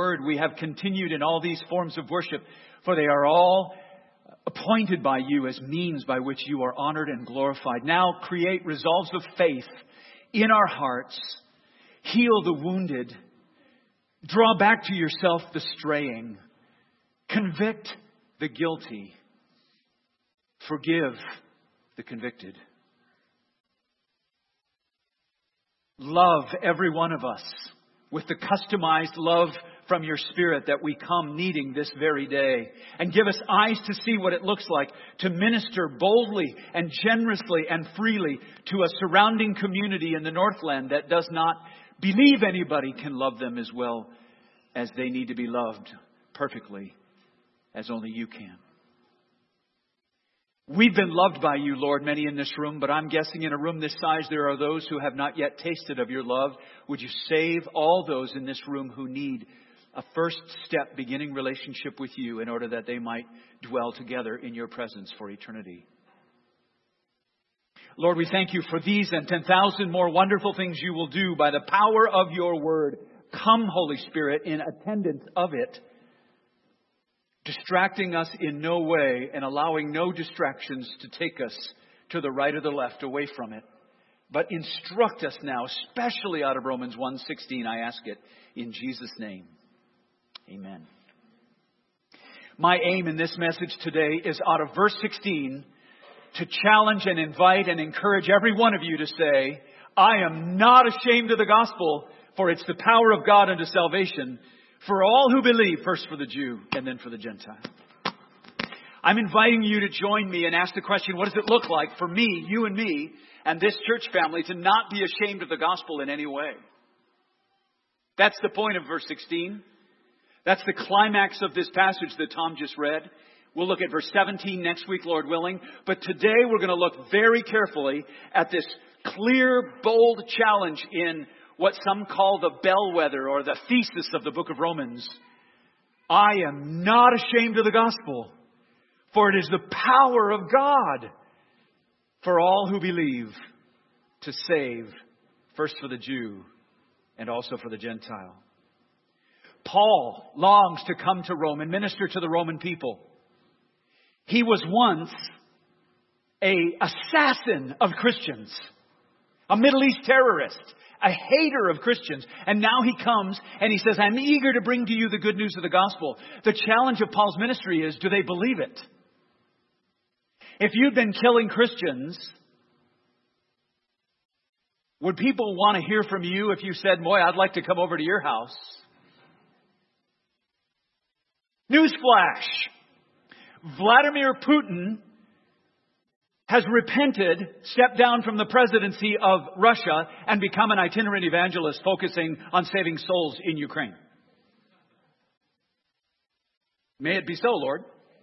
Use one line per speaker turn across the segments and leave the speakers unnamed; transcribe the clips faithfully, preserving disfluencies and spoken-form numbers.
word, we have continued in all these forms of worship, for they are all appointed by you as means by which you are honored and glorified. Now create resolves of faith in our hearts. Heal the wounded. Draw back to yourself the straying. Convict the guilty. Forgive the convicted. Love every one of us with the customized love from your Spirit that we come needing this very day. And give us eyes to see what it looks like to minister boldly and generously and freely to a surrounding community in the Northland that does not believe anybody can love them as well as they need to be loved perfectly as only you can. We've been loved by you, Lord, many in this room, but I'm guessing in a room this size there are those who have not yet tasted of your love. Would you save all those in this room who need a first step beginning relationship with you in order that they might dwell together in your presence for eternity? Lord, we thank you for these and ten thousand more wonderful things you will do by the power of your word. Come, Holy Spirit, in attendance of it, distracting us in no way and allowing no distractions to take us to the right or the left away from it. But instruct us now, especially out of Romans one sixteen, I ask it in Jesus' name. Amen. My aim in this message today is out of verse sixteen to challenge and invite and encourage every one of you to say, I am not ashamed of the gospel, for it's the power of God unto salvation for all who believe, first for the Jew and then for the Gentile. I'm inviting you to join me and ask the question, what does it look like for me, you and me, and this church family to not be ashamed of the gospel in any way? That's the point of verse sixteen. That's the climax of this passage that Tom just read. We'll look at verse seventeen next week, Lord willing. But today we're going to look very carefully at this clear, bold challenge in what some call the bellwether or the thesis of the book of Romans. I am not ashamed of the gospel, for it is the power of God for all who believe to save, first for the Jew and also for the Gentile. Paul longs to come to Rome and minister to the Roman people. He was once an assassin of Christians, a Middle East terrorist, a hater of Christians. And now he comes and he says, I'm eager to bring to you the good news of the gospel. The challenge of Paul's ministry is, do they believe it? If you'd been killing Christians, would people want to hear from you if you said, boy, I'd like to come over to your house? Newsflash! Vladimir Putin has repented, stepped down from the presidency of Russia, and become an itinerant evangelist focusing on saving souls in Ukraine. May it be so, Lord.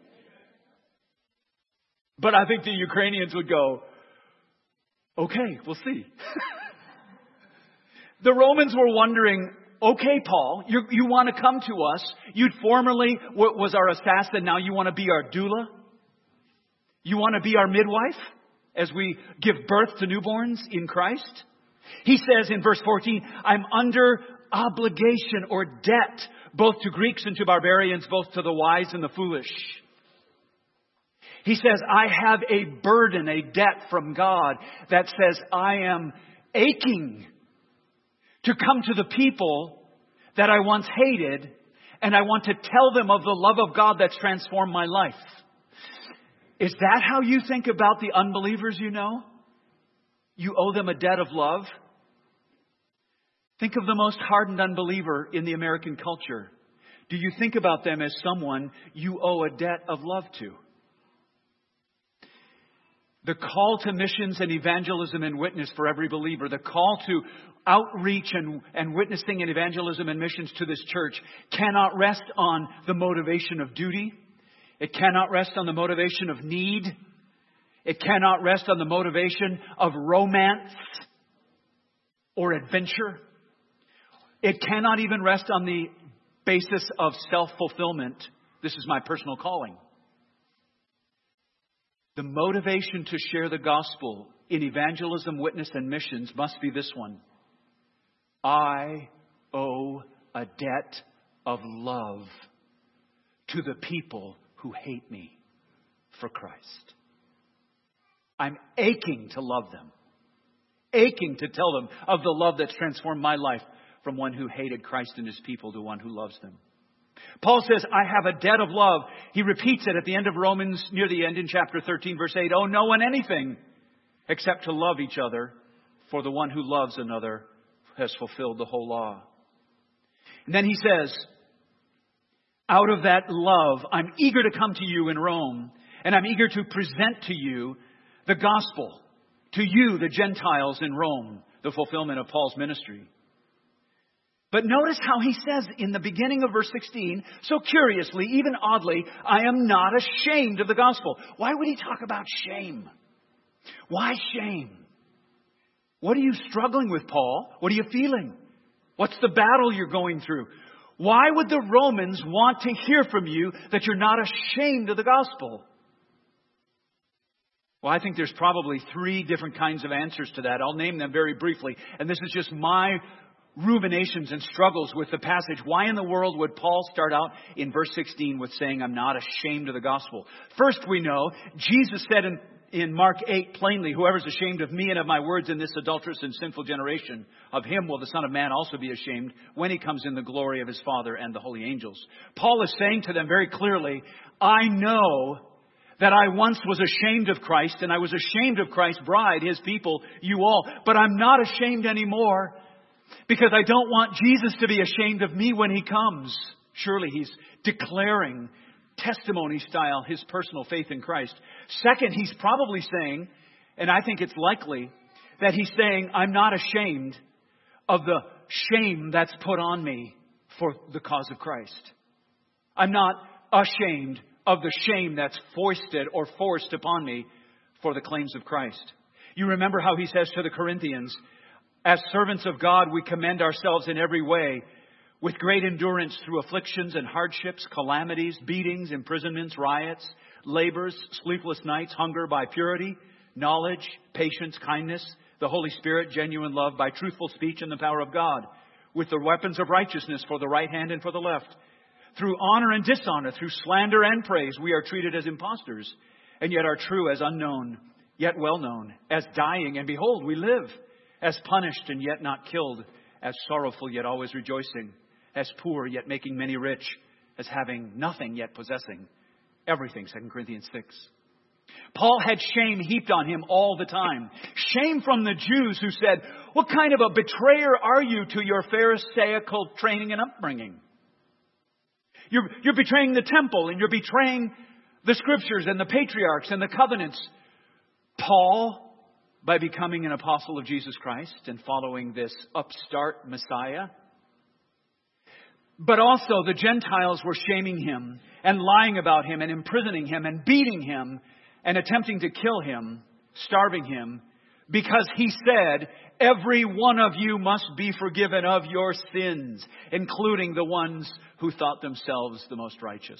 But I think the Ukrainians would go, okay, we'll see. The Romans were wondering, okay, Paul, you, you want to come to us. You'd formerly was our assassin. Now you want to be our doula? You want to be our midwife as we give birth to newborns in Christ? He says in verse fourteen, I'm under obligation or debt, both to Greeks and to barbarians, both to the wise and the foolish. He says, I have a burden, a debt from God that says I am aching to come to the people that I once hated, and I want to tell them of the love of God that's transformed my life. Is that how you think about the unbelievers you know? You owe them a debt of love? Think of the most hardened unbeliever in the American culture. Do you think about them as someone you owe a debt of love to? The call to missions and evangelism and witness for every believer, the call to outreach and, and witnessing and evangelism and missions to this church cannot rest on the motivation of duty. It cannot rest on the motivation of need. It cannot rest on the motivation of romance or adventure. It cannot even rest on the basis of self-fulfillment. This is my personal calling. The motivation to share the gospel in evangelism, witness, and missions must be this one. I owe a debt of love to the people who hate me for Christ. I'm aching to love them. Aching to tell them of the love that's transformed my life from one who hated Christ and His people to one who loves them. Paul says, I have a debt of love. He repeats it at the end of Romans, near the end in chapter thirteen, verse eight. Owe no one anything except to love each other, for the one who loves another has fulfilled the whole law. And then he says, out of that love, I'm eager to come to you in Rome, and I'm eager to present to you the gospel, to you, the Gentiles in Rome, the fulfillment of Paul's ministry. But notice how he says in the beginning of verse sixteen, so curiously, even oddly, I am not ashamed of the gospel. Why would he talk about shame? Why shame? What are you struggling with, Paul? What are you feeling? What's the battle you're going through? Why would the Romans want to hear from you that you're not ashamed of the gospel? Well, I think there's probably three different kinds of answers to that. I'll name them very briefly. And this is just my ruminations and struggles with the passage. Why in the world would Paul start out in verse sixteen with saying, I'm not ashamed of the gospel? First, we know Jesus said in, in Mark eight plainly, whoever's ashamed of me and of my words in this adulterous and sinful generation, of him will the Son of Man also be ashamed when he comes in the glory of his Father and the holy angels. Paul is saying to them very clearly, I know that I once was ashamed of Christ, and I was ashamed of Christ's bride, His people, you all. But I'm not ashamed anymore because I don't want Jesus to be ashamed of me when He comes. Surely He's declaring, testimony style, His personal faith in Christ. Second, He's probably saying, and I think it's likely, that He's saying, I'm not ashamed of the shame that's put on me for the cause of Christ. I'm not ashamed of the shame that's foisted or forced upon me for the claims of Christ. You remember how he says to the Corinthians, as servants of God, we commend ourselves in every way with great endurance through afflictions and hardships, calamities, beatings, imprisonments, riots, labors, sleepless nights, hunger, by purity, knowledge, patience, kindness, the Holy Spirit, genuine love, by truthful speech and the power of God, with the weapons of righteousness for the right hand and for the left. Through honor and dishonor, through slander and praise, we are treated as impostors, and yet are true as unknown, yet well known, as dying, and behold, we live, as punished and yet not killed, as sorrowful yet always rejoicing, as poor yet making many rich, as having nothing yet possessing everything, Second Corinthians six. Paul had shame heaped on him all the time. Shame from the Jews who said, what kind of a betrayer are you to your Pharisaical training and upbringing? You're, you're betraying the temple, and you're betraying the scriptures and the patriarchs and the covenants. Paul, by becoming an apostle of Jesus Christ and following this upstart Messiah. But also the Gentiles were shaming him and lying about him and imprisoning him and beating him and attempting to kill him, starving him, because he said, every one of you must be forgiven of your sins, including the ones who thought themselves the most righteous.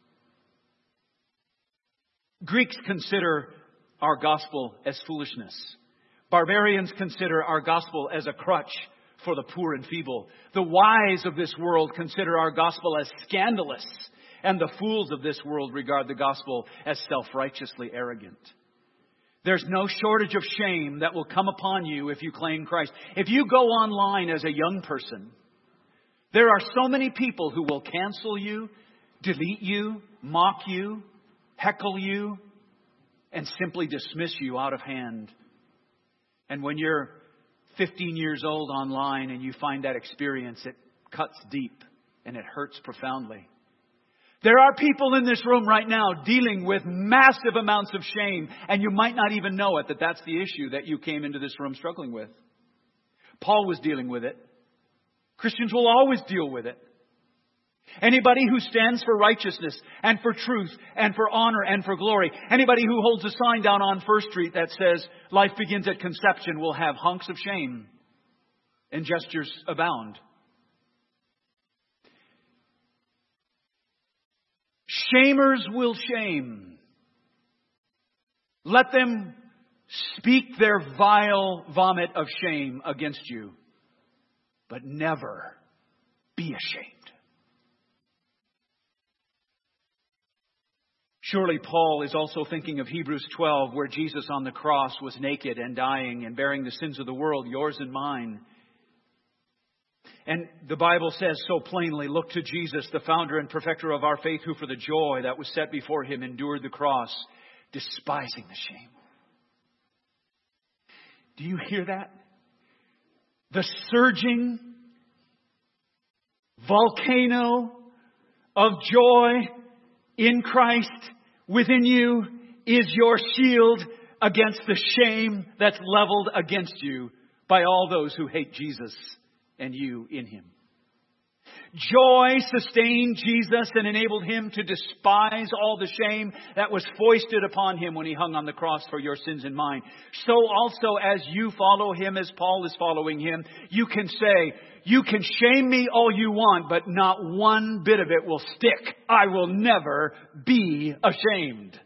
Greeks consider our gospel as foolishness. Barbarians consider our gospel as a crutch for the poor and feeble. The wise of this world consider our gospel as scandalous, and the fools of this world regard the gospel as self-righteously arrogant. There's no shortage of shame that will come upon you if you claim Christ. If you go online as a young person, there are so many people who will cancel you, delete you, mock you, heckle you, and simply dismiss you out of hand. And when you're fifteen years old online and you find that experience, it cuts deep and it hurts profoundly. There are people in this room right now dealing with massive amounts of shame, and you might not even know it, that that's the issue that you came into this room struggling with. Paul was dealing with it. Christians will always deal with it. Anybody who stands for righteousness and for truth and for honor and for glory, anybody who holds a sign down on First Street that says life begins at conception will have hunks of shame, and gestures abound. Shamers will shame. Let them speak their vile vomit of shame against you, but never be ashamed. Surely Paul is also thinking of Hebrews twelve, where Jesus on the cross was naked and dying and bearing the sins of the world, yours and mine. And the Bible says so plainly, look to Jesus, the founder and perfecter of our faith, who for the joy that was set before him endured the cross, despising the shame. Do you hear that? The surging volcano of joy in Christ within you is your shield against the shame that's leveled against you by all those who hate Jesus and you in him. Joy sustained Jesus and enabled him to despise all the shame that was foisted upon him when he hung on the cross for your sins and mine. So also as you follow him, as Paul is following him, you can say, you can shame me all you want, but not one bit of it will stick. I will never be ashamed.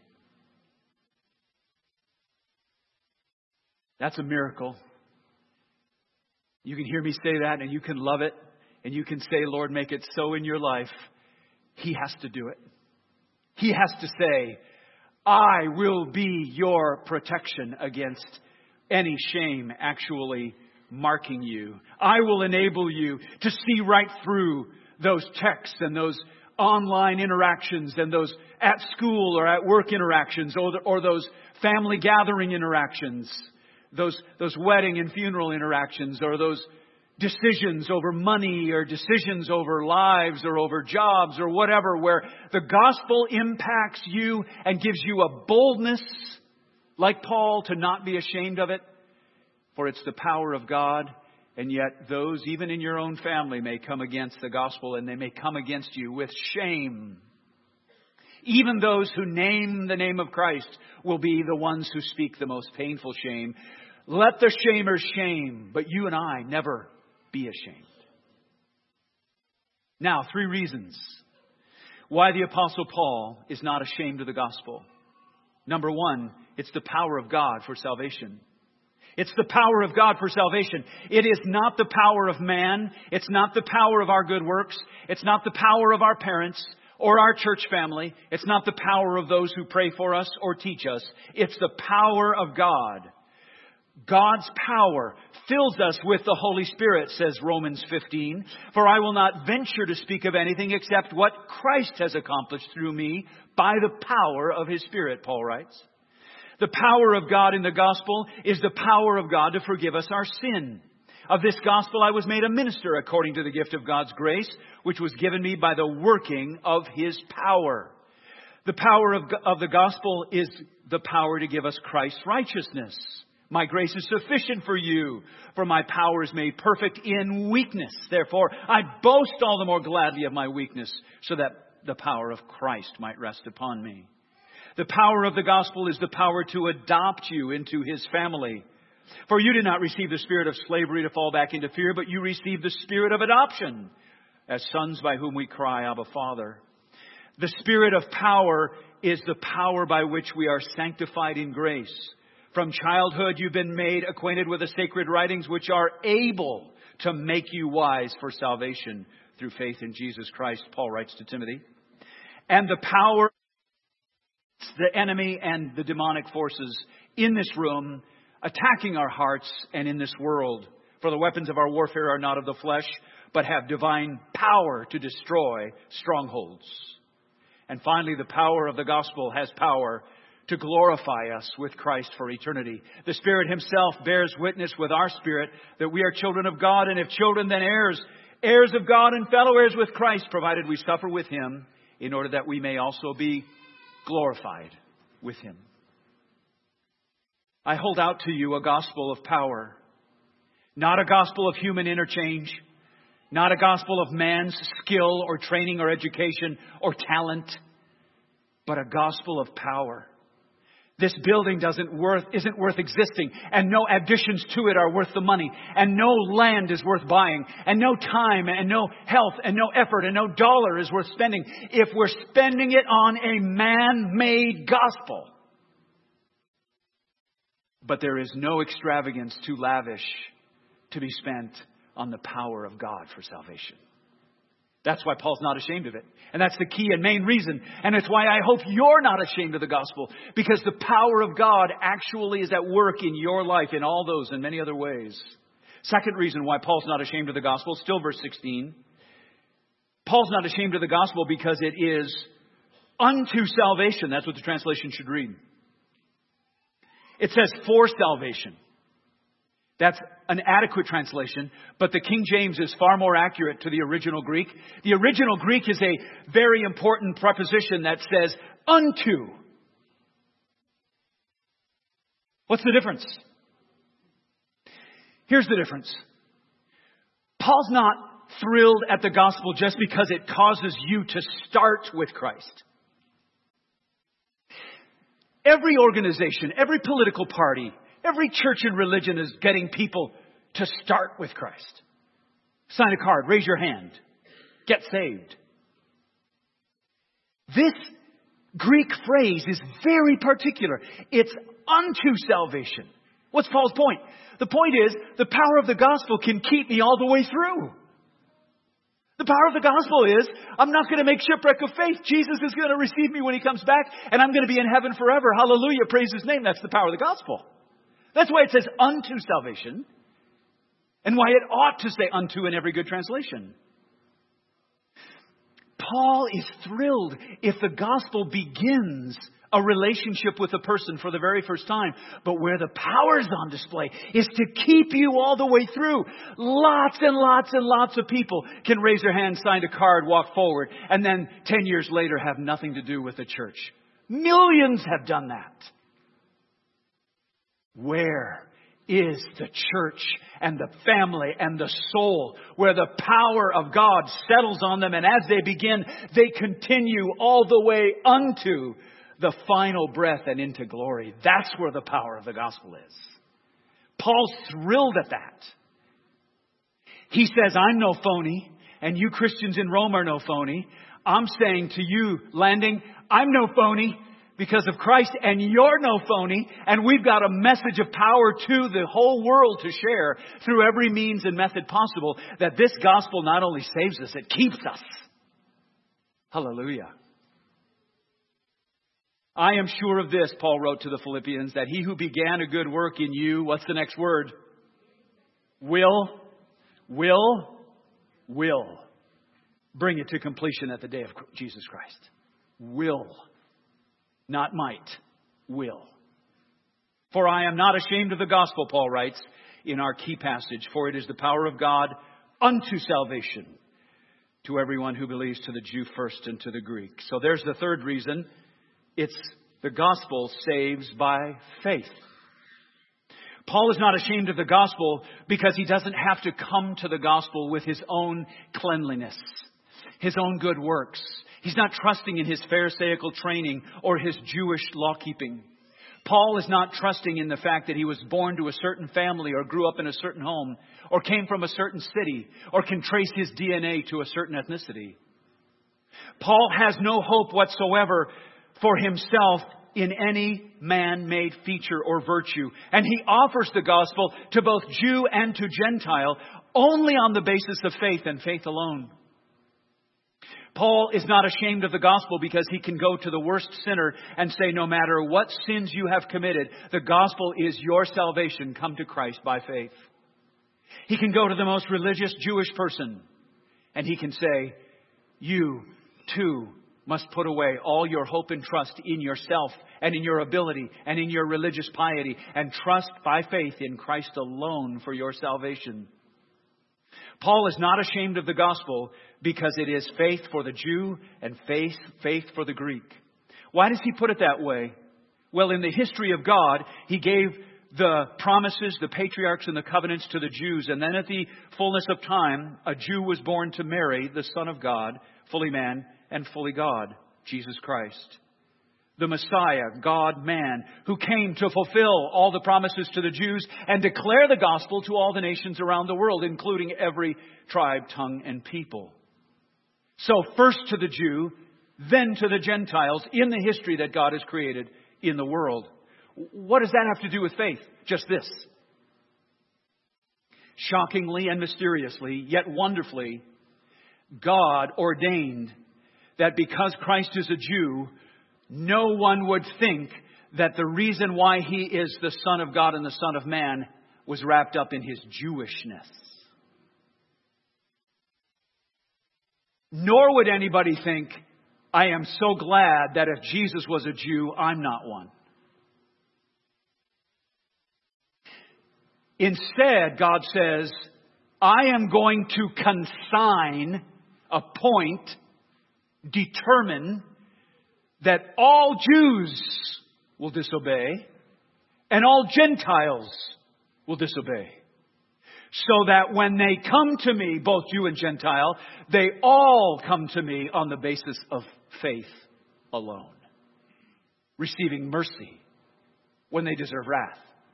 That's a miracle. You can hear me say that and you can love it. And you can say, Lord, make it so in your life. He has to do it. He has to say, I will be your protection against any shame actually marking you. I will enable you to see right through those texts and those online interactions and those at school or at work interactions or, the, or those family gathering interactions, those, those wedding and funeral interactions or those decisions over money or decisions over lives or over jobs or whatever, where the gospel impacts you and gives you a boldness like Paul to not be ashamed of it. For it's the power of God. And yet those, even in your own family, may come against the gospel and they may come against you with shame. Even those who name the name of Christ will be the ones who speak the most painful shame. Let the shamers shame, but you and I never be ashamed. Now, three reasons why the Apostle Paul is not ashamed of the gospel. Number one, it's the power of God for salvation. It's the power of God for salvation. It is not the power of man. It's not the power of our good works. It's not the power of our parents or our church family. It's not the power of those who pray for us or teach us. It's the power of God. God's power fills us with the Holy Spirit, says Romans fifteen. For I will not venture to speak of anything except what Christ has accomplished through me by the power of His Spirit, Paul writes. The power of God in the gospel is the power of God to forgive us our sin. Of this gospel I was made a minister according to the gift of God's grace, which was given me by the working of His power. The power of, of the gospel is the power to give us Christ's righteousness. My grace is sufficient for you, for my power is made perfect in weakness. Therefore, I boast all the more gladly of my weakness, so that the power of Christ might rest upon me. The power of the gospel is the power to adopt you into His family. For you did not receive the spirit of slavery to fall back into fear, but you received the spirit of adoption, as sons by whom we cry, Abba, Father. The spirit of power is the power by which we are sanctified in grace. From childhood, you've been made acquainted with the sacred writings, which are able to make you wise for salvation through faith in Jesus Christ, Paul writes to Timothy. And the power, the enemy and the demonic forces in this room, attacking our hearts and in this world. For the weapons of our warfare are not of the flesh, but have divine power to destroy strongholds. And finally, the power of the gospel has power to glorify us with Christ for eternity. The Spirit Himself bears witness with our spirit that we are children of God, and if children, then heirs, heirs of God and fellow heirs with Christ, provided we suffer with Him, in order that we may also be glorified with Him. I hold out to you a gospel of power, not a gospel of human interchange, not a gospel of man's skill or training or education or talent, but a gospel of power. This building doesn't worth, isn't worth existing, and no additions to it are worth the money, and no land is worth buying, and no time, and no health, and no effort, and no dollar is worth spending if we're spending it on a man-made gospel. But there is no extravagance too lavish to be spent on the power of God for salvation. That's why Paul's not ashamed of it. And that's the key and main reason. And it's why I hope you're not ashamed of the gospel. Because the power of God actually is at work in your life in all those and many other ways. Second reason why Paul's not ashamed of the gospel, still verse sixteen. Paul's not ashamed of the gospel because it is unto salvation. That's what the translation should read. It says for salvation. That's an adequate translation, but the King James is far more accurate to the original Greek. The original Greek is a very important preposition that says unto. What's the difference? Here's the difference. Paul's not thrilled at the gospel just because it causes you to start with Christ. Every organization, every political party, every church and religion is getting people to start with Christ. Sign a card, raise your hand, get saved. This Greek phrase is very particular. It's unto salvation. What's Paul's point? The point is, the power of the gospel can keep me all the way through. The power of the gospel is, I'm not going to make shipwreck of faith. Jesus is going to receive me when He comes back, and I'm going to be in heaven forever. Hallelujah, praise His name. That's the power of the gospel. That's why it says unto salvation, and why it ought to say unto in every good translation. Paul is thrilled if the gospel begins a relationship with a person for the very first time. But where the power is on display is to keep you all the way through. Lots and lots and lots of people can raise their hand, sign a card, walk forward, and then ten years later have nothing to do with the church. Millions have done that. Where is the church and the family and the soul where the power of God settles on them, and as they begin, they continue all the way unto the final breath and into glory? That's where the power of the gospel is. Paul's thrilled at that. He says, I'm no phony, and you Christians in Rome are no phony. I'm saying to you, Landing, I'm no phony because of Christ, and you're no phony, and we've got a message of power to the whole world to share through every means and method possible, that this gospel not only saves us, it keeps us. Hallelujah. I am sure of this, Paul wrote to the Philippians, that He who began a good work in you, what's the next word? Will, will, will bring it to completion at the day of Jesus Christ. Will. Not might. Will. For I am not ashamed of the gospel, Paul writes in our key passage, for it is the power of God unto salvation to everyone who believes, to the Jew first and to the Greek. So there's the third reason. It's the gospel saves by faith. Paul is not ashamed of the gospel because he doesn't have to come to the gospel with his own cleanliness, his own good works. He's not trusting in his Pharisaical training or his Jewish law-keeping. Paul is not trusting in the fact that he was born to a certain family or grew up in a certain home or came from a certain city or can trace his D N A to a certain ethnicity. Paul has no hope whatsoever for himself in any man-made feature or virtue. And he offers the gospel to both Jew and to Gentile only on the basis of faith and faith alone. Paul is not ashamed of the gospel because he can go to the worst sinner and say, no matter what sins you have committed, the gospel is your salvation. Come to Christ by faith. He can go to the most religious Jewish person and he can say, you too must put away all your hope and trust in yourself and in your ability and in your religious piety and trust by faith in Christ alone for your salvation. Paul is not ashamed of the gospel because it is faith for the Jew and faith, faith for the Greek. Why does he put it that way? Well, in the history of God, He gave the promises, the patriarchs and the covenants to the Jews. And then at the fullness of time, a Jew was born to Mary, the Son of God, fully man and fully God, Jesus Christ. The Messiah, God-man, who came to fulfill all the promises to the Jews and declare the gospel to all the nations around the world, including every tribe, tongue, and people. So first to the Jew, then to the Gentiles in the history that God has created in the world. What does that have to do with faith? Just this. Shockingly and mysteriously, yet wonderfully, God ordained that because Christ is a Jew, no one would think that the reason why He is the Son of God and the Son of Man was wrapped up in His Jewishness. Nor would anybody think, I am so glad that if Jesus was a Jew, I'm not one. Instead, God says, I am going to consign, appoint, determine that all Jews will disobey and all Gentiles will disobey. So that when they come to me, both Jew and Gentile, they all come to me on the basis of faith alone, receiving mercy when they deserve wrath,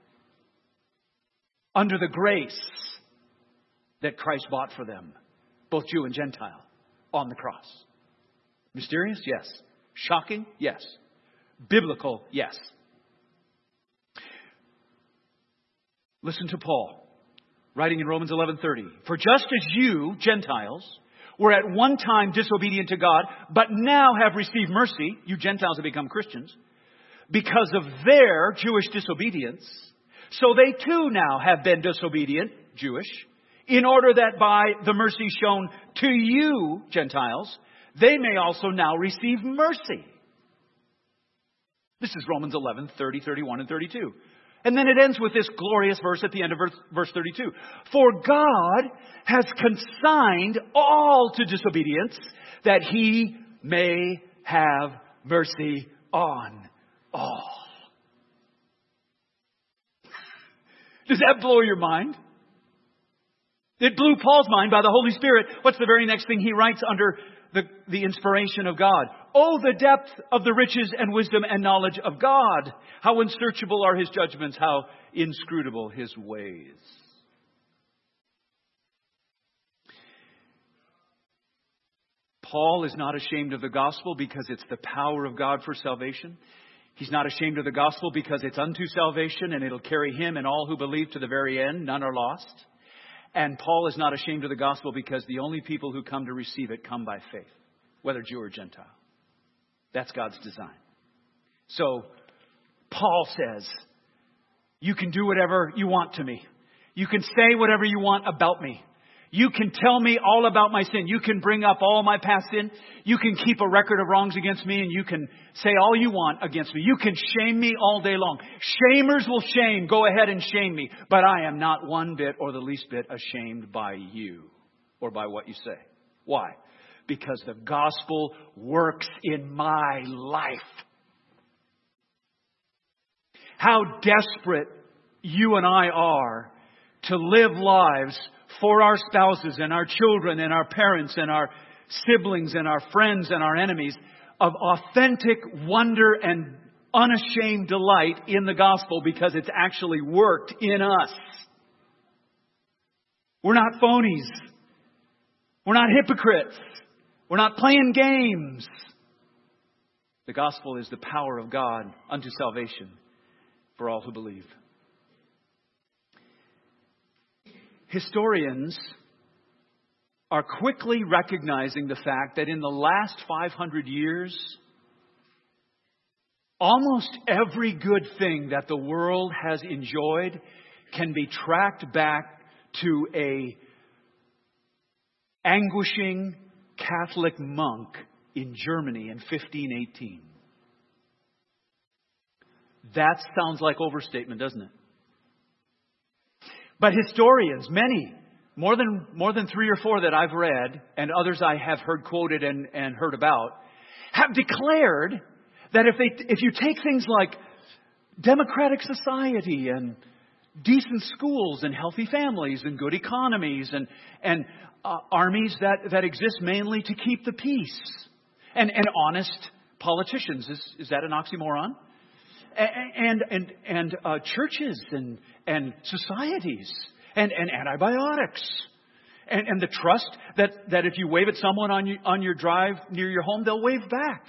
under the grace that Christ bought for them, both Jew and Gentile, on the cross. Mysterious? Yes. Shocking? Yes. Biblical? Yes. Listen to Paul, writing in Romans eleven thirty. For just as you, Gentiles, were at one time disobedient to God, but now have received mercy, you Gentiles have become Christians, because of their Jewish disobedience, so they too now have been disobedient, Jewish, in order that by the mercy shown to you, Gentiles, they may also now receive mercy. This is Romans eleven thirty, thirty-one, and thirty-two. And then it ends with this glorious verse at the end of verse, verse thirty-two. For God has consigned all to disobedience, that He may have mercy on all. Does that blow your mind? It blew Paul's mind by the Holy Spirit. What's the very next thing he writes under the, the inspiration of God? Oh, the depth of the riches and wisdom and knowledge of God. How unsearchable are His judgments, how inscrutable His ways. Paul is not ashamed of the gospel because it's the power of God for salvation. He's not ashamed of the gospel because it's unto salvation and it'll carry him and all who believe to the very end. None are lost. And Paul is not ashamed of the gospel because the only people who come to receive it come by faith, whether Jew or Gentile. That's God's design. So Paul says, you can do whatever you want to me. You can say whatever you want about me. You can tell me all about my sin. You can bring up all my past sin. You can keep a record of wrongs against me, and you can say all you want against me. You can shame me all day long. Shamers will shame. Go ahead and shame me. But I am not one bit or the least bit ashamed by you or by what you say. Why? Because the gospel works in my life. How desperate you and I are to live lives for our spouses and our children and our parents and our siblings and our friends and our enemies of authentic wonder and unashamed delight in the gospel because it's actually worked in us. We're not phonies. We're not hypocrites. We're not playing games. The gospel is the power of God unto salvation for all who believe. Historians are quickly recognizing the fact that in the last five hundred years, almost every good thing that the world has enjoyed can be tracked back to a anguishing Catholic monk in Germany in fifteen eighteen. That sounds like overstatement, doesn't it? But historians, many, more than more than three or four that I've read, and others I have heard quoted and, and heard about, have declared that if they if you take things like democratic society and decent schools and healthy families and good economies and and uh, armies that, that exist mainly to keep the peace and, and honest politicians, is is that an oxymoron? And and and uh, churches and and societies and, and antibiotics and, and the trust that, that if you wave at someone on you, on your drive near your home, they'll wave back.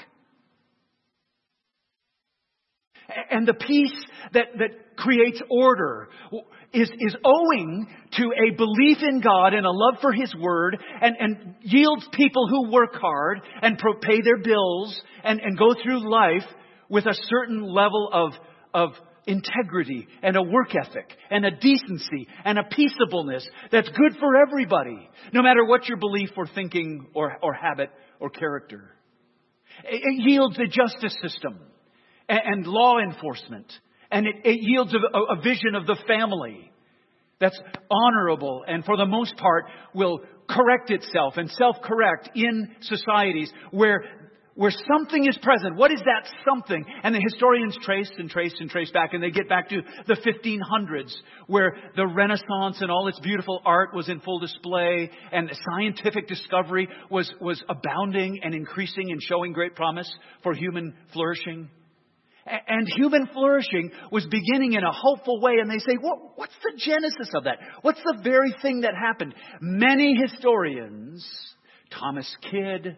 And the peace that, that creates order. is, is owing to a belief in God and a love for His Word, and, and yields people who work hard and pro- pay their bills and, and go through life with a certain level of, of integrity and a work ethic and a decency and a peaceableness that's good for everybody, no matter what your belief or thinking or, or habit or character. It, it yields a justice system and, and law enforcement. And it, it yields a, a vision of the family that's honorable and for the most part will correct itself and self-correct in societies where, where something is present. What is that something? And the historians trace and trace and trace back, and they get back to the fifteen hundreds where the Renaissance and all its beautiful art was in full display, and scientific discovery was, was abounding and increasing and showing great promise for human flourishing. And human flourishing was beginning in a hopeful way. And they say, what, what's the genesis of that? What's the very thing that happened? Many historians, Thomas Kidd,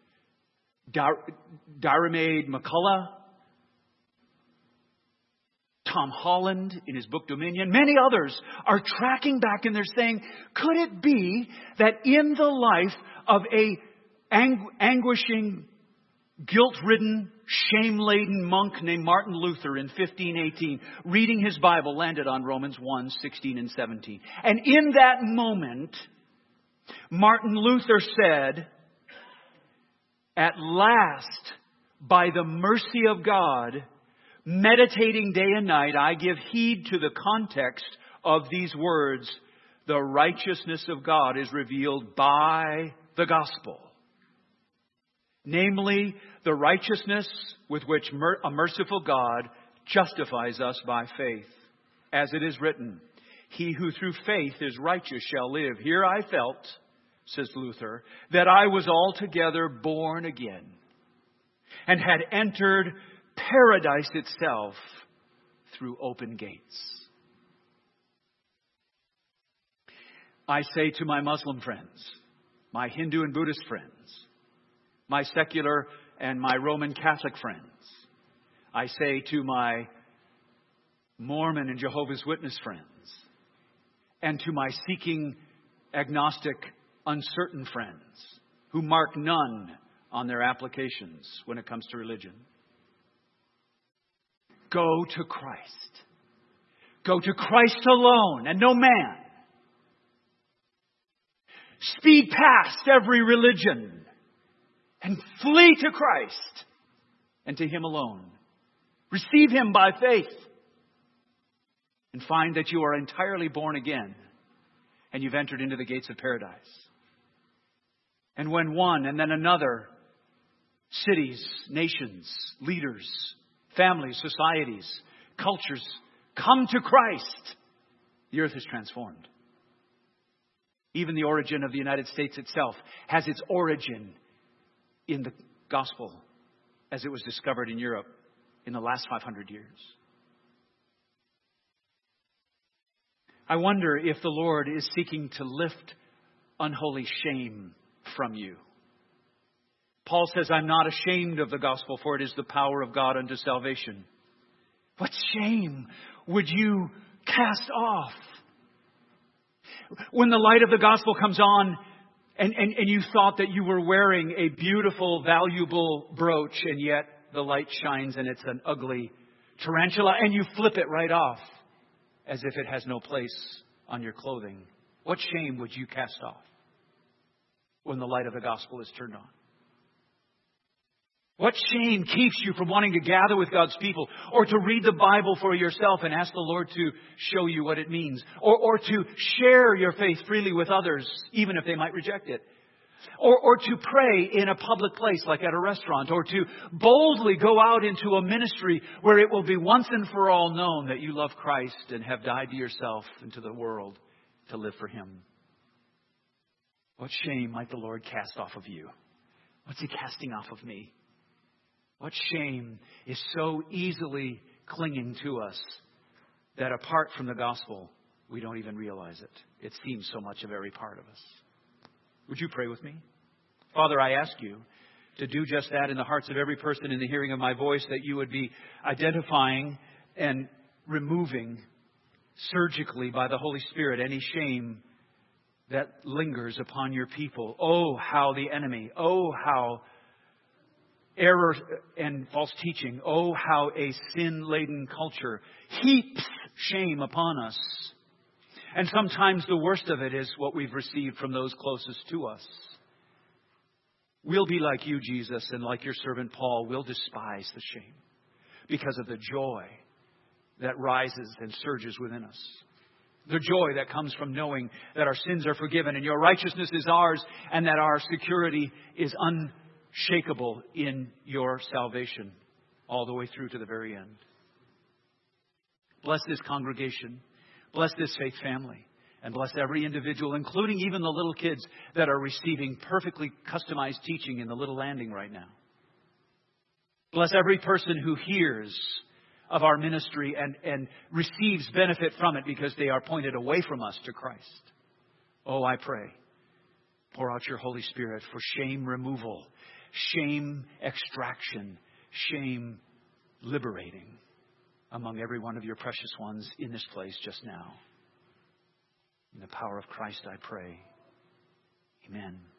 Diarmaid McCullough, Tom Holland in his book Dominion, many others are tracking back and they're saying, could it be that in the life of a angu- anguishing, guilt-ridden, shame-laden monk named Martin Luther in fifteen eighteen, reading his Bible, landed on Romans one, sixteen and seventeen. And in that moment, Martin Luther said, at last, by the mercy of God, meditating day and night, I give heed to the context of these words. The righteousness of God is revealed by the gospel. Namely, the righteousness with which a merciful God justifies us by faith. As it is written, he who through faith is righteous shall live. Here I felt, says Luther, that I was altogether born again and had entered paradise itself through open gates. I say to my Muslim friends, my Hindu and Buddhist friends, my secular and my Roman Catholic friends, I say to my Mormon and Jehovah's Witness friends, and to my seeking, agnostic, uncertain friends who mark none on their applications when it comes to religion. Go to Christ. Go to Christ alone and no man. Speed past every religion and flee to Christ and to Him alone. Receive Him by faith and find that you are entirely born again and you've entered into the gates of paradise. And when one and then another, cities, nations, leaders, families, societies, cultures come to Christ, the earth is transformed. Even the origin of the United States itself has its origin in the gospel as it was discovered in Europe in the last five hundred years. I wonder if the Lord is seeking to lift unholy shame from you. Paul says, I'm not ashamed of the gospel, for it is the power of God unto salvation. What shame would you cast off? When the light of the gospel comes on and, and, and you thought that you were wearing a beautiful, valuable brooch, and yet the light shines and it's an ugly tarantula, and you flip it right off as if it has no place on your clothing. What shame would you cast off when the light of the gospel is turned on? What shame keeps you from wanting to gather with God's people, or to read the Bible for yourself and ask the Lord to show you what it means, or, or to share your faith freely with others, even if they might reject it, or, or to pray in a public place like at a restaurant, or to boldly go out into a ministry where it will be once and for all known that you love Christ and have died to yourself and to the world to live for Him? What shame might the Lord cast off of you? What's He casting off of me? What shame is so easily clinging to us that apart from the gospel, we don't even realize it. It seems so much a very part of us. Would you pray with me? Father, I ask you to do just that in the hearts of every person in the hearing of my voice, that you would be identifying and removing surgically by the Holy Spirit any shame that lingers upon your people. Oh, how the enemy, oh, how error and false teaching, oh, how a sin-laden culture heaps shame upon us. And sometimes the worst of it is what we've received from those closest to us. We'll be like you, Jesus, and like your servant Paul, we'll despise the shame because of the joy that rises and surges within us. The joy that comes from knowing that our sins are forgiven and your righteousness is ours and that our security is unshakable in your salvation all the way through to the very end. Bless this congregation. Bless this faith family. And bless every individual, including even the little kids that are receiving perfectly customized teaching in the little landing right now. Bless every person who hears of our ministry and, and receives benefit from it because they are pointed away from us to Christ. Oh, I pray, pour out your Holy Spirit for shame removal, shame extraction, shame liberating among every one of your precious ones in this place just now. In the power of Christ, I pray. Amen.